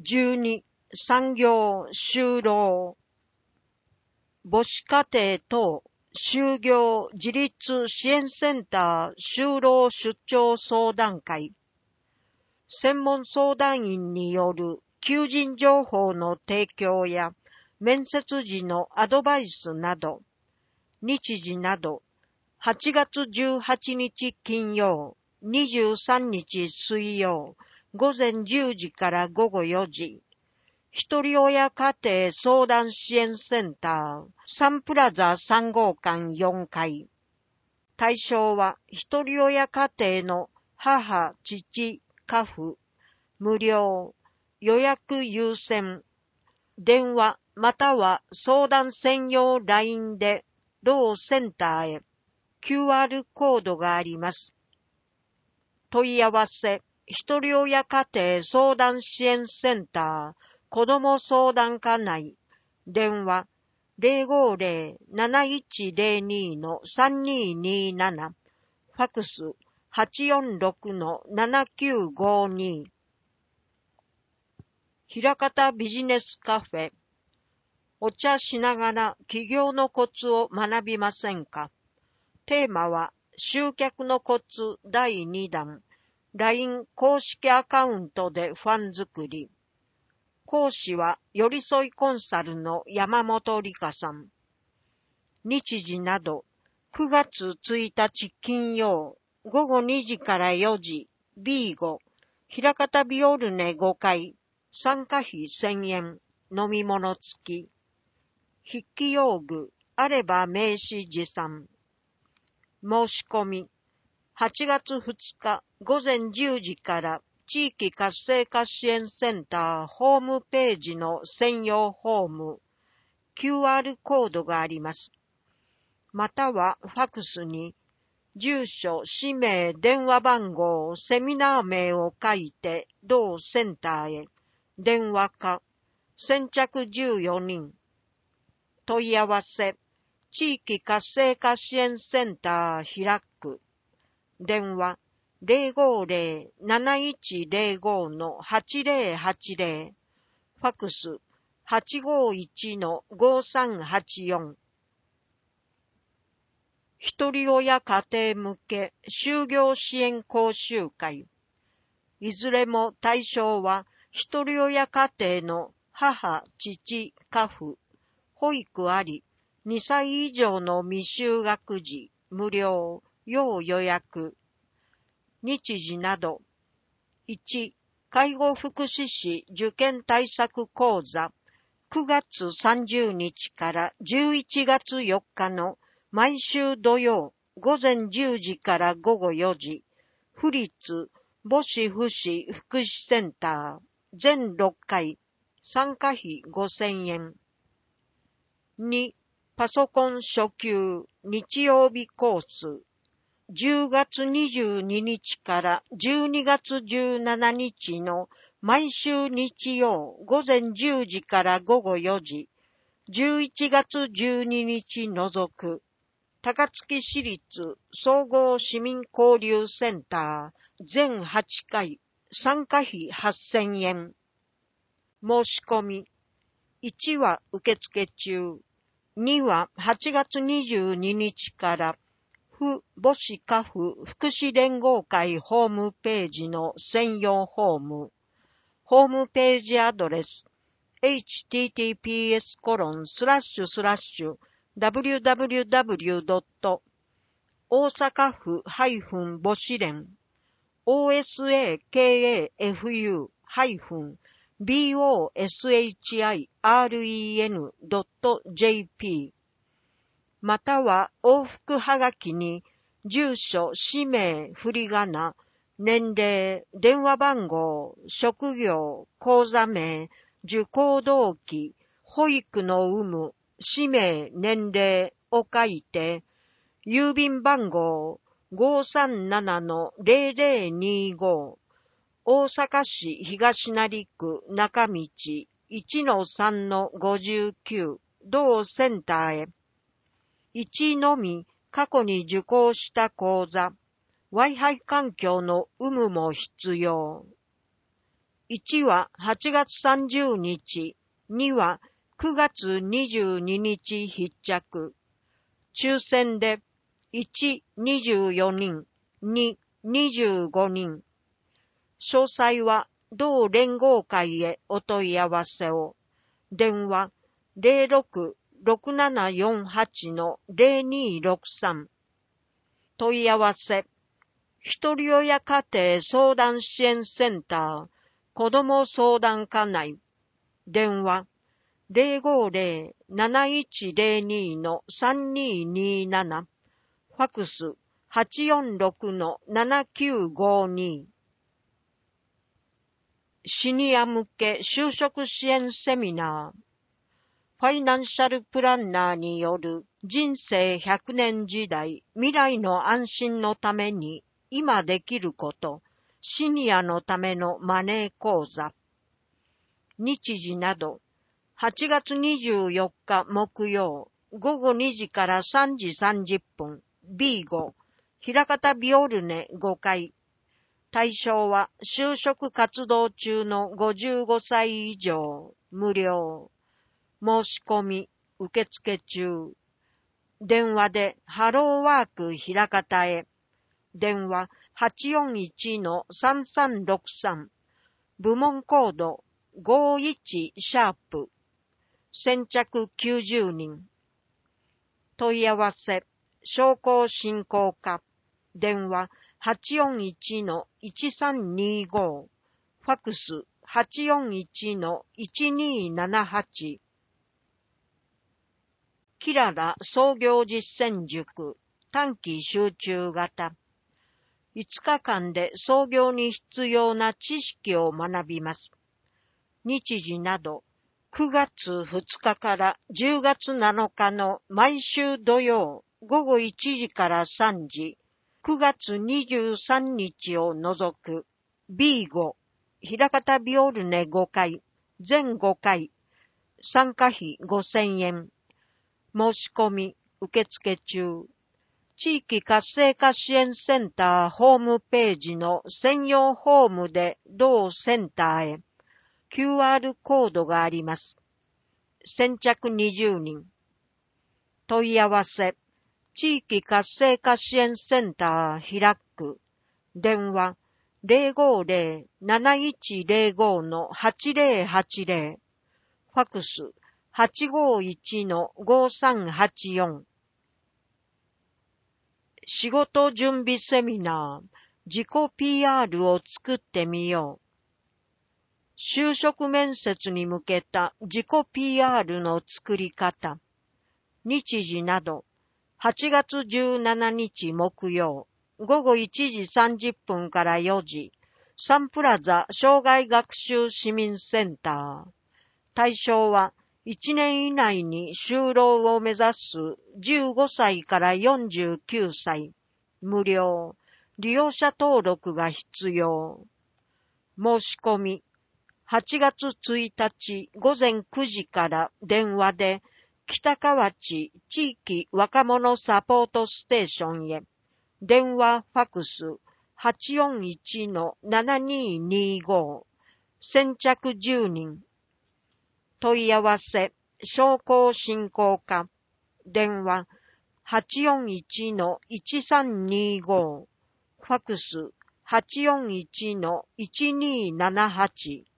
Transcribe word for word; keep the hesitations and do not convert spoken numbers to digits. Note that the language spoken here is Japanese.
じゅうに、産業就労母子家庭等就業自立支援センター就労出張相談会。専門相談員による求人情報の提供や面接時のアドバイスなど、日時など、はちがつじゅうはちにち金曜、にじゅうさんにち水曜、午前じゅうじから午後よじ、ひとり親家庭相談支援センター、サンプラザさんごうかんよんかい。対象は、ひとり親家庭の母、父、家父、無料、予約優先、電話または相談専用 ライン で同センターへ キューアール コードがあります。問い合わせ、ひとり親家庭相談支援センター、子ども相談課内、電話 ゼロごゼロ なないちゼロに さんにになな、ファクス はちよんろく ななきゅうごに。ひらかたビジネスカフェ。お茶しながら起業のコツを学びませんか？テーマは集客のコツだいにだん。ライン 公式アカウントでファン作り。講師は寄り添いコンサルの山本理香さん。日時などくがつついたち金曜ごごにじからよじ ビーご ひらかたビオルネごかい参加費せんえん飲み物付き筆記用具あれば名刺持参申し込みはちがつふつかごぜんじゅうじから地域活性化支援センターホームページの専用フォーム キューアール コードがあります。またはファクスに住所、氏名、電話番号、セミナー名を書いて同センターへ電話か先着じゅうよにん問い合わせ地域活性化支援センター開く電話ゼロごゼロ なないちゼロご はちゼロはちゼロファクス はちごいち ごさんはちよんひとり親家庭向け就業支援講習会。いずれも対象は、ひとり親家庭の母、父、家父、保育あり、にさい以上の未就学児、無料、要予約。日時など。いち、介護福祉士受験対策講座、くがつさんじゅうにちからじゅういちがつよっかの毎週土曜午前じゅうじから午後よじ、府立母子福祉福祉センター全ろっかい、参加費ごせんえん。に、パソコン初級日曜日コース、じゅうがつにじゅうににちからじゅうにがつじゅうしちにちの毎週日曜午前じゅうじから午後よじ、じゅういちがつじゅうににち除く、高槻市立総合市民交流センター全はちかい、参加費はっせんえん。申し込み。いちは受付中。にははちがつにじゅうににちから府母子家父福祉連合会ホームページの専用フォーム。ホームページアドレス エイチティーティーピーエスコロンスラッシュスラッシュダブリューダブリューダブリュードット大阪府母子連 オーエスエーケーエーエフユービーオーエスエイチアイアールイーエヌドットジェーピー または往復はがきに住所、氏名、振り仮名、年齢、電話番号、職業、口座名、受講動機、保育の有無、氏名、年齢を書いて、郵便番号 ごーさんななのゼロゼロにご 大阪市東成区中道 いちのさんのごじゅうきゅう 同センターへ。いちのみ過去に受講した講座、Wi-Fi 環境の有無も必要。 いちははちがつさんじゅうにち、にはくがつにじゅうににち必着。抽選でいち、にじゅうよにん、に、にじゅうごにん。詳細は同連合会へお問い合わせを。電話 ゼロろく ろくななよんはち のゼロにろくさん。問い合わせ。ひとり親家庭相談支援センター子ども相談課内。電話 ゼロごゼロ なないちゼロに のさんにになな。ファックス はちよんろく のななきゅうごに。シニア向け就職支援セミナー。ファイナンシャルプランナーによる人生ひゃくねん時代未来の安心のために今できること、シニアのためのマネー講座。日時など、はちがつにじゅうよっか木曜、ごごにじからさんじさんじゅっぷん、ビーご、枚方ビオルネごかい。対象は就職活動中のごじゅうごさい以上、無料。申し込み、受付中。電話でハローワーク枚方へ。電話 はちよんいち のさんさんろくさん。部門コードごいちシャープ。先着きゅうじゅうにん。問い合わせ、商工振興課。電話 はちよんいち のいちさんにご。ファックス はちよんいち のいちにななはち。キララ創業実践塾短期集中型。いつかかんで創業に必要な知識を学びます。日時など、くがつふつかからじゅうがつなのかの毎週土曜ごごいちじからさんじ、くがつにじゅうさんにちを除く ビーご、枚方ビオルネごかい、全ごかい、参加費ごせんえん。申し込み、受付中。地域活性化支援センターホームページの専用ホームで同センターへ キューアール コードがあります。先着にじゅうにん。問い合わせ、地域活性化支援センターひらく。電話 ゼロごゼロ なないちゼロご のはちぜろはちぜろ。ファックスはちごいちのごさんはちよん。仕事準備セミナー、自己 ピーアール を作ってみよう。就職面接に向けた自己 ピーアール の作り方。日時など、はちがつじゅうしちにち木曜、ごごいちじさんじゅっぷんからよじ、サンプラザ障害学習市民センター。対象はいちねん以内に就労を目指すじゅうごさいからよんじゅうきゅうさい。無料。利用者登録が必要。申し込み。はちがつついたちごぜんくじから電話で北河内地域若者サポートステーションへ。電話ファックス はちよんいちのななににご。先着じゅうにん。問い合わせ、商工振興課。電話、はちよんいちのいちさんにご。ファックス、はちよんいちのいちにななはち。